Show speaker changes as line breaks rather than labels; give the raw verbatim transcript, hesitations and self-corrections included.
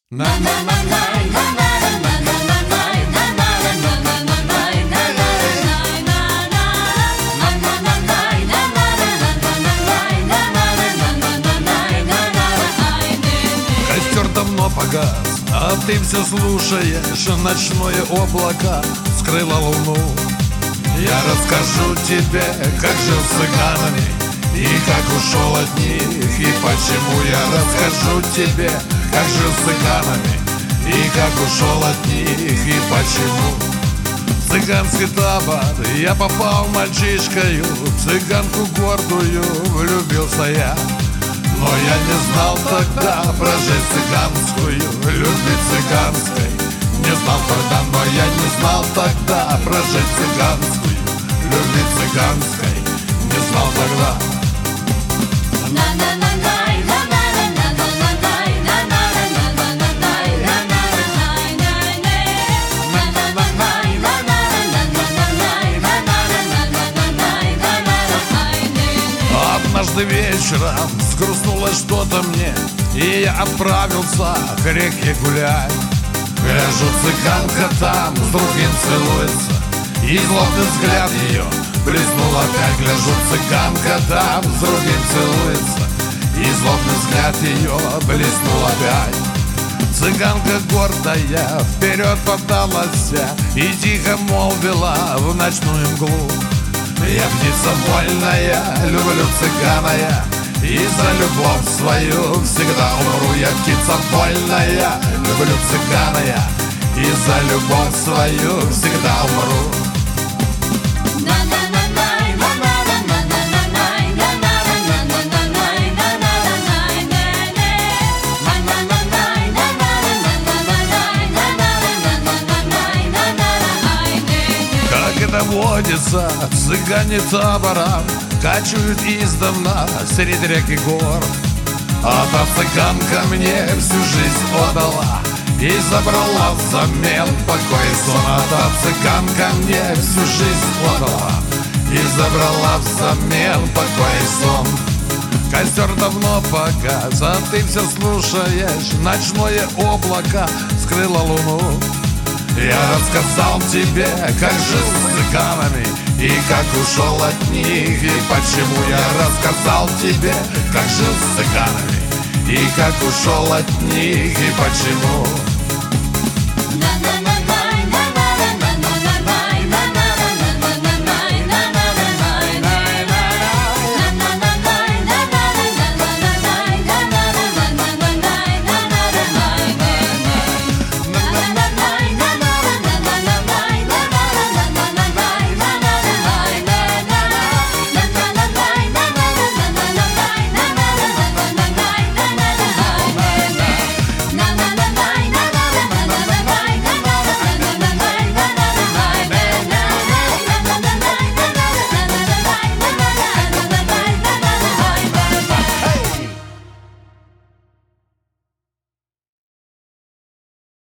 Костер давно погас, а ты все слушаешь. Ночное облако скрыло луну. Я расскажу тебе, как жил с цыганами и как ушел от них, и почему. Я расскажу тебе, как жил с цыганами и как ушел от них, и почему. В цыганский табор я попал мальчишкою, в цыганку гордую влюбился я. Но я не знал тогда про жизнь цыганскую, любви цыганской не знал тогда. Но я не знал тогда про жизнь цыганскую, любви цыганской не знал тогда. Однажды вечером сгрустнулось что-то мне, и я отправился к реке гулять. Гляжу, цыганка там с другим целуется, и злобный взгляд ее блеснул опять. Гляжу, цыганка там с другим целуется, и злобный взгляд ее блеснул опять. Цыганка гордая вперед подалась и тихо молвила в ночную мглу: я птица вольная, люблю цыгана я, и за любовь свою всегда умру. Я птица вольная, люблю цыгана я, и за любовь свою всегда умру. Водится, цыгане табором качают издавна средь рек и гор. А та цыганка мне всю жизнь отдала и забрала взамен покой и сон. А та цыганка мне всю жизнь отдала и забрала взамен покой и сон. Костер давно погас, а ты все слушаешь. Ночное облако скрыло луну. Я рассказал тебе, как жил с цыганами и как ушел от них, и почему. Я рассказал тебе, как жил с цыганами и как ушел от них, и почему.